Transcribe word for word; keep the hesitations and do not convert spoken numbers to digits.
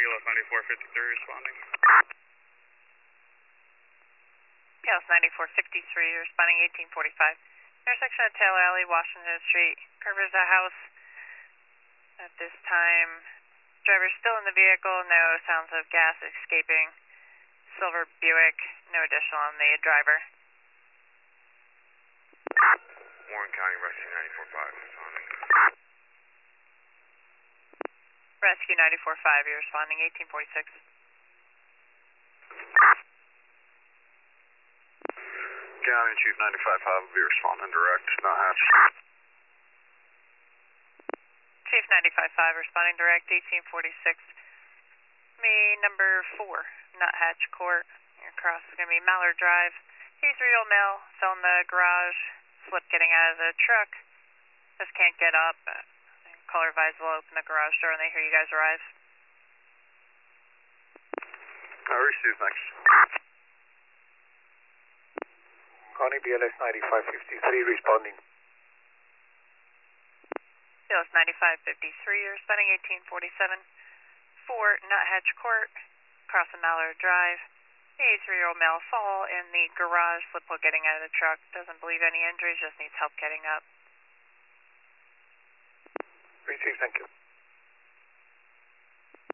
P L S ninety-four fifty-three responding. P L S ninety-four fifty-three responding eighteen forty-five. Intersection of Taylor Alley, Washington Street. Covers a house. At this time, driver's still in the vehicle. No sounds of gas escaping. Silver Buick. No additional on the driver. Warren County Rescue ninety-four five responding. Rescue ninety-four five, you're responding eighteen forty-six. County Chief ninety-five five will be responding direct, not hatch. Chief ninety-five five responding direct, eighteen forty-six. Me number four, Nuthatch Court. Your cross is going to be Mallard Drive. eighty-three-year-old male fell in the garage, slipped getting out of the truck. Just can't get up. Caller advised will open the garage door when they hear you guys arrive. I received, thanks. Connie B L S ninety-five fifty-three responding. B L S ninety-five fifty-three, you're responding eighteen forty-seven. four Nuthatch Court, across Mallard Drive. eighty-three-year-old male fall in the garage, slip while getting out of the truck. Doesn't believe any injuries, just needs help getting up. Received, thank you.